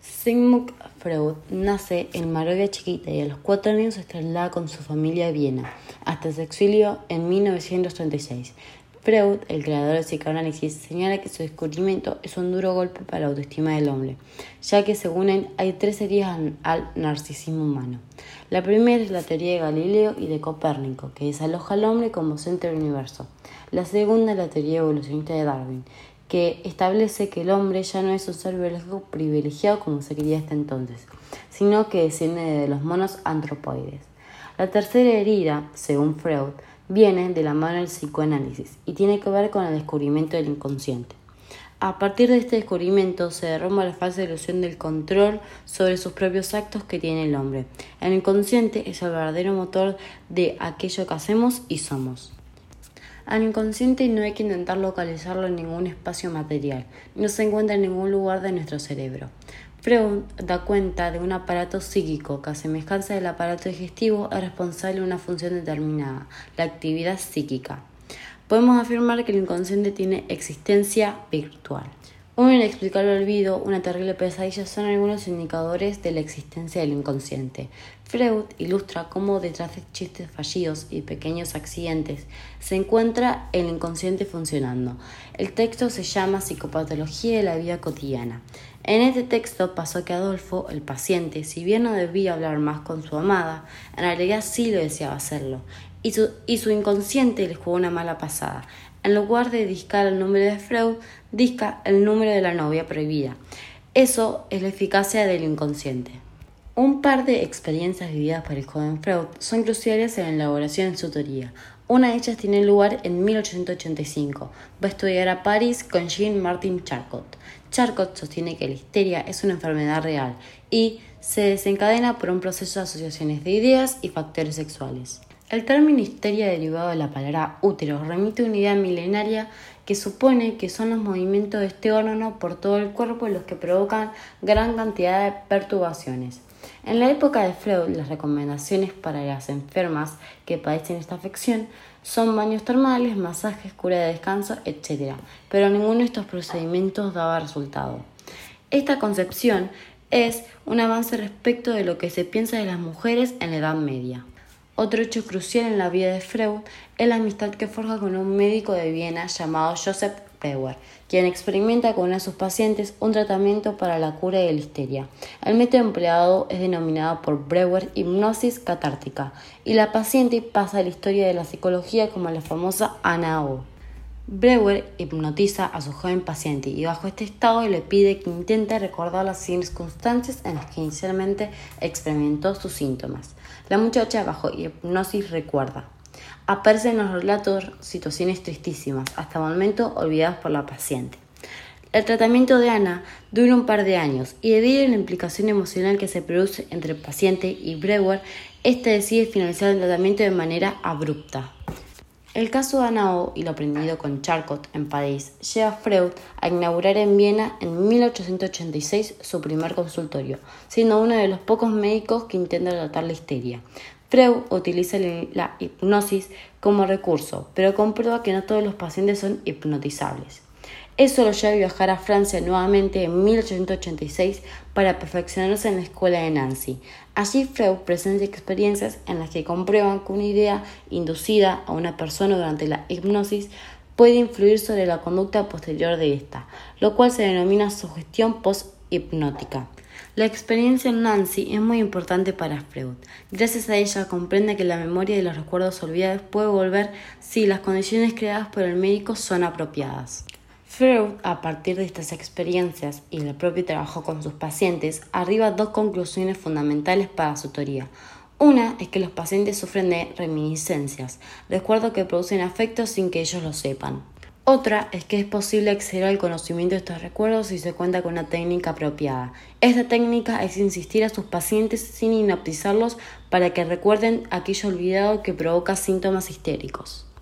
Sigmund Freud nace en Moravia Chiquita y a los 4 años se traslada con su familia a Viena, hasta su exilio en 1936. Freud, el creador del psicoanálisis, señala que su descubrimiento es un duro golpe para la autoestima del hombre, ya que según él hay 3 heridas al narcisismo humano. La primera es la teoría de Galileo y de Copérnico, que desaloja al hombre como centro del universo. La segunda es la teoría evolucionista de Darwin, que establece que el hombre ya no es un ser biológico privilegiado como se creía hasta entonces, sino que desciende de los monos antropoides. La tercera herida, según Freud, viene de la mano del psicoanálisis y tiene que ver con el descubrimiento del inconsciente. A partir de este descubrimiento se derrumba la falsa ilusión del control sobre sus propios actos que tiene el hombre. El inconsciente es el verdadero motor de aquello que hacemos y somos. Al inconsciente no hay que intentar localizarlo en ningún espacio material, no se encuentra en ningún lugar de nuestro cerebro. Freud da cuenta de un aparato psíquico que, a semejanza del aparato digestivo, es responsable de una función determinada, la actividad psíquica. Podemos afirmar que el inconsciente tiene existencia virtual. Un inexplicable olvido, una terrible pesadilla son algunos indicadores de la existencia del inconsciente. Freud ilustra cómo detrás de chistes fallidos y pequeños accidentes se encuentra el inconsciente funcionando. El texto se llama Psicopatología de la vida cotidiana. En este texto pasó que Adolfo, el paciente, si bien no debía hablar más con su amada, en realidad sí lo deseaba hacerlo, y su inconsciente le jugó una mala pasada. En lugar de discar el número de Freud, disca el número de la novia prohibida. Eso es la eficacia del inconsciente. Un par de experiencias vividas por el joven Freud son cruciales en la elaboración de su teoría. Una de ellas tiene lugar en 1885. Va a estudiar a París con Jean-Martin Charcot. Charcot sostiene que la histeria es una enfermedad real y se desencadena por un proceso de asociaciones de ideas y factores sexuales. El término histeria, derivado de la palabra útero, remite a una idea milenaria que supone que son los movimientos de este órgano por todo el cuerpo los que provocan gran cantidad de perturbaciones. En la época de Freud, las recomendaciones para las enfermas que padecen esta afección son baños termales, masajes, cura de descanso, etc. Pero ninguno de estos procedimientos daba resultado. Esta concepción es un avance respecto de lo que se piensa de las mujeres en la Edad Media. Otro hecho crucial en la vida de Freud es la amistad que forja con un médico de Viena llamado Joseph Breuer, quien experimenta con uno de sus pacientes un tratamiento para la cura de la histeria. El método empleado es denominado por Breuer hipnosis catártica, y la paciente pasa a la historia de la psicología como la famosa Ana O. Breuer hipnotiza a su joven paciente y bajo este estado le pide que intente recordar las circunstancias en las que inicialmente experimentó sus síntomas. La muchacha bajo hipnosis recuerda. Aparecen en los relatos situaciones tristísimas, hasta el momento olvidadas por la paciente. El tratamiento de Ana dura un par de años y debido a la implicación emocional que se produce entre el paciente y Breuer, éste decide finalizar el tratamiento de manera abrupta. El caso de Ana O y lo aprendido con Charcot en París lleva a Freud a inaugurar en Viena en 1886 su primer consultorio, siendo uno de los pocos médicos que intenta tratar la histeria. Freud utiliza la hipnosis como recurso, pero comprueba que no todos los pacientes son hipnotizables. Eso lo lleva a viajar a Francia nuevamente en 1886 para perfeccionarse en la escuela de Nancy. Allí Freud presenta experiencias en las que comprueban que una idea inducida a una persona durante la hipnosis puede influir sobre la conducta posterior de esta, lo cual se denomina sugestión post-hipnótica. La experiencia en Nancy es muy importante para Freud. Gracias a ella comprende que la memoria de los recuerdos olvidados puede volver si las condiciones creadas por el médico son apropiadas. Freud, a partir de estas experiencias y del propio trabajo con sus pacientes, arriba a 2 conclusiones fundamentales para su teoría. Una es que los pacientes sufren de reminiscencias, recuerdos que producen afectos sin que ellos lo sepan. Otra es que es posible acceder al conocimiento de estos recuerdos si se cuenta con una técnica apropiada. Esta técnica es insistir a sus pacientes sin hipnotizarlos para que recuerden aquello olvidado que provoca síntomas histéricos.